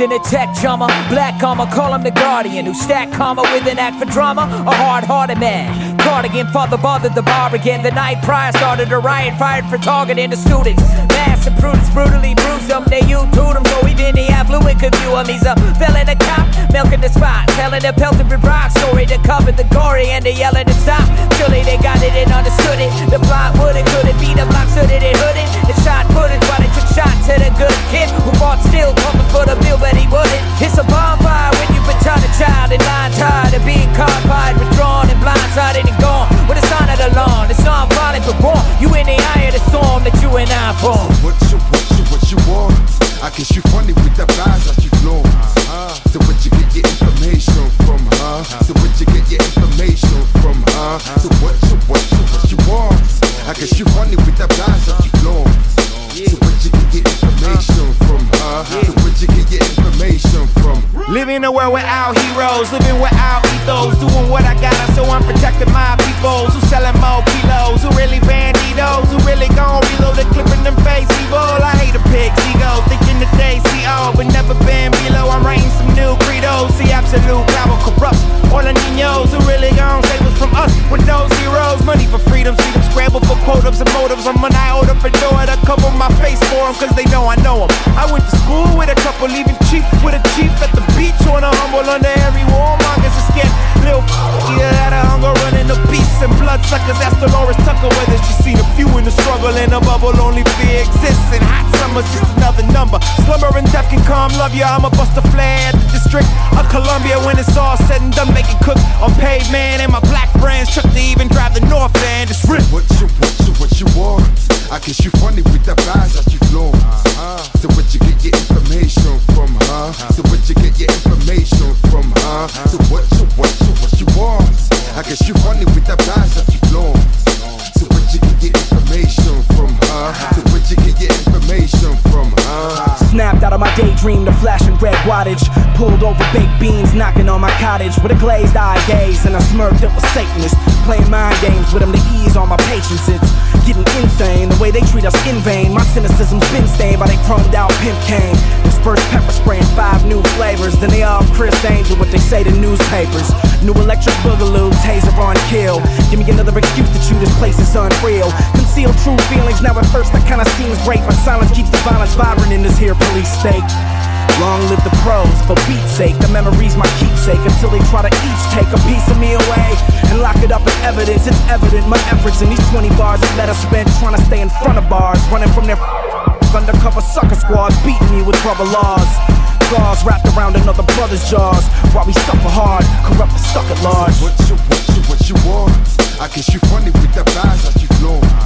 in a tech chummer, black armor, call him the guardian, who stack karma with an act for drama, a hard-hearted man. Cardigan, father bothered the bar again. The night prior started a riot, fired for targeting the students. Mass imprudence brutally bruised them, they U-2'd him, so even the affluent could view him. He's a felon, a cop, milking the spot, telling a pelted with rock story to cover the gory, and they yelling to stop. Surely they got it and understood it. The plot would it, could it be the block so that it hooded? The shot footage while they took shots at a good kid who fought still, pumping for the bill, but he wouldn't. It's a bonfire when you return a child in line, tired of being confined, withdrawn and blindsided and gone. With a sign of the lawn, it's not violent but born. You in the eye of the storm that you and I form. So what you want? I guess you funny with the flies that you flown. So where'd you get your information from, huh? So where'd you get your information from, huh? So what you want? I guess you funny with the flies that you flown. So where'd you get your information from, huh? So where'd you get your information from? Living a world without heroes, living without ethos, doing what I gotta so I'm protecting my peoples. Who selling more kilos, who really banditos, who really gon' reload the clip in them face evil. I hate a pig's ego, thinking that they see all, but never been below. I'm writing some new credos, see absolute power corrupts all the niños who really gon' save us from us with those heroes. Money for freedom, see them scramble for quotas and motives. I'm an iota fedora to cover my face for them, cause they know I know them. I went to school with a couple, leaving chief with a chief at the beach on a humble under every warmongers are scared. Little yeah, out of hunger running the beasts and bloodsuckers. Ask Dolores Tucker whether she's seen a few in the struggle. In a bubble, only fear exists. And hot summer's just another number. Slumber and death can come, love ya. I'ma bust a flare at the District of Columbia when it's all said and done. Making cook on pavement, and my black friends truck to even drive the north end. It's rip. What you want? I guess you funny with the flies that you flown. So where'd you get your information from, huh? So where'd you get your information from, huh? So what you want? I guess you funny with the flies that you flown. So where'd you get your information from, huh? So where'd you get your information from, huh? Snapped out of my daydream, the flashing red wattage. Pulled over baked beans, knocking on my cottage with a glazed eye gaze and a smirk that was Satanist. Playing mind games with them to ease all my patience. It's getting insane, the way they treat us in vain. My cynicism's been stained by they crumbed out pimp cane. Dispersed pepper spray in 5 new flavors. Then they all Chris Angel what they say to newspapers. New electric boogaloo, taser on kill. Give me another excuse to chew, this place is unreal. Conceal true feelings, now at first that kinda seems great, but silence keeps the violence vibrant in this here police state. Long live the pros, for Pete's sake. The memory's my keepsake until they try to each take a piece of me away and lock it up in evidence. It's evident my efforts in these 20 bars are better spent trying to stay in front of bars, running from their undercover sucker squads, beating me with rubber laws. Gauze wrapped around another brother's jaws while we suffer hard, corrupt and stuck at large. So what you want? I guess you funny with the flies that you flown.